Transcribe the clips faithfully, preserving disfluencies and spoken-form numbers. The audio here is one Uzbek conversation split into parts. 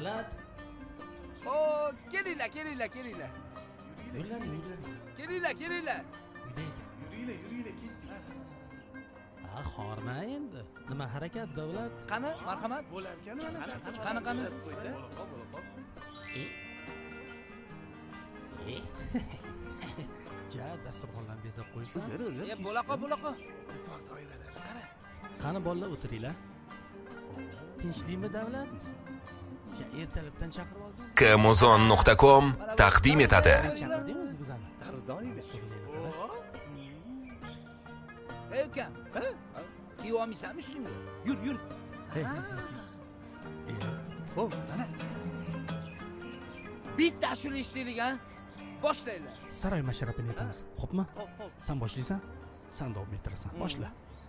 Davlat. O, kelinglar, kelinglar, kelinglar. Yurlaring, yurlaring. Kelinglar, kelinglar. Yuringlar, yuringlar, ketdik. Ha, xorma endi. Nima harakat, Davlat? Qani, marhamat. Bo'larkan mana. Qani, qani. Ja, dasturxonlarni bezab qo'yibsan. O'zir, o'zir. E, bo'laqa, bo'laqa. Dutor doiralar. Qara. Qani bolalar o'tiringlar. Tinchlikmi, Davlat? Ya ertalabdan chaqirib oldim. kmozon nuqta com taqdim etadi. Chaqirdingiz bizani? Qarzdon edi. Ey ukam. Ha? Kiyib olmaysanmi ustingga? Yur, yur. O, mana. Bitta ashula eshitaylik, ha? Boshlaylar. Saroy masharabini aytamiz. Xo'pmi? Sen boshlaysan, sen davom ettirasan. Boshla.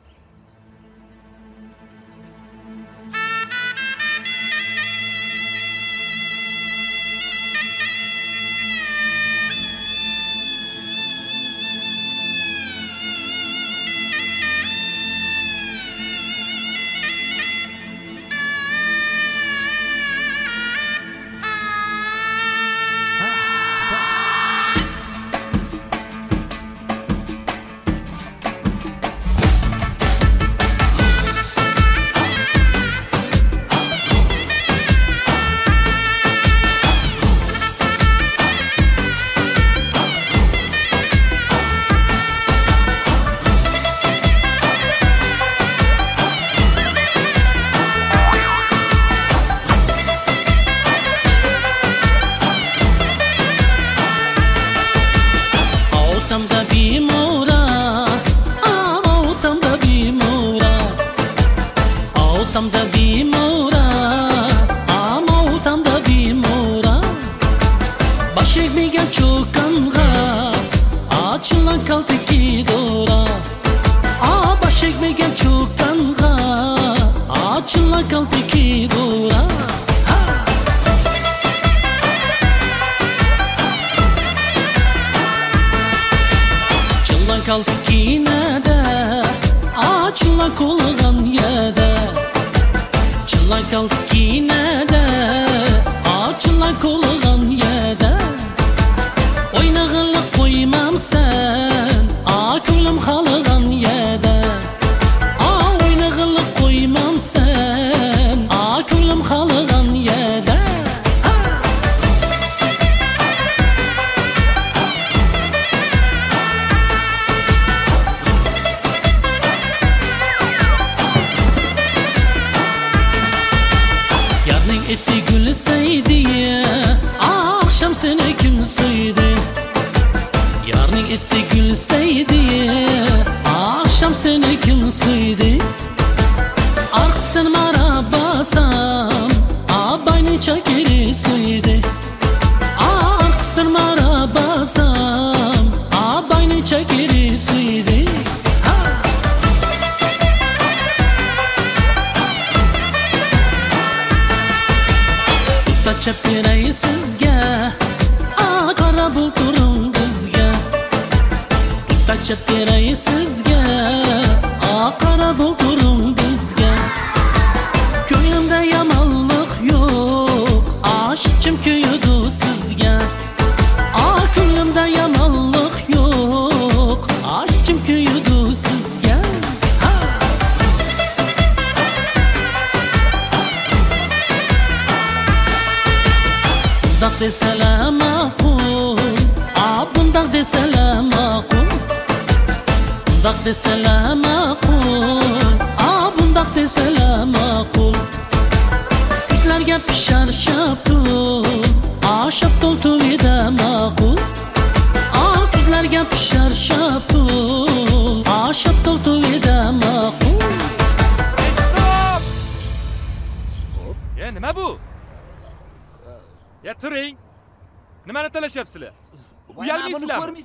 Nimani talashyapsizlar? Uyalmaysizlarmi?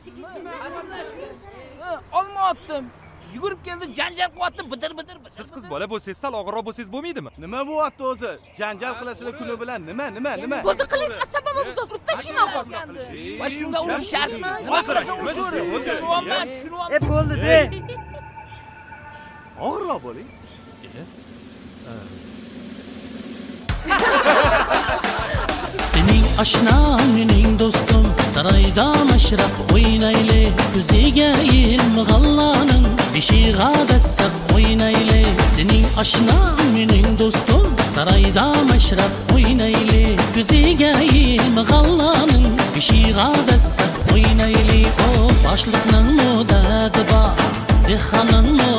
Olma otdim. Yugurib keldi, janjal qilyapti, bidir bidir. Siz qiz bola bo'lsangiz, sal og'irroq bo'lsangiz bo'lmaydimi? Nima bo'lyapti o'zi? Janjal qilasizlar kuni bilan. Nima, nima, nima? Buni qiling, asabimiz o'z tashina qolgandi. Va shunda urish shartmi? Nima qilasan o'zi? Tushunmayman, tushunmayman. E bo'ldi-de. Og'irroq bo'ling. aşnam mening do'stim saroyda mashrab o'ynayli ko'ziga ilmi g'allaning beshig'a dassab o'ynayli sening aşnam mening do'stim saroyda mashrab o'ynayli ko'ziga ilmi g'allaning beshig'a dassab o'ynayli o boshliqning mudadi bor dehqonning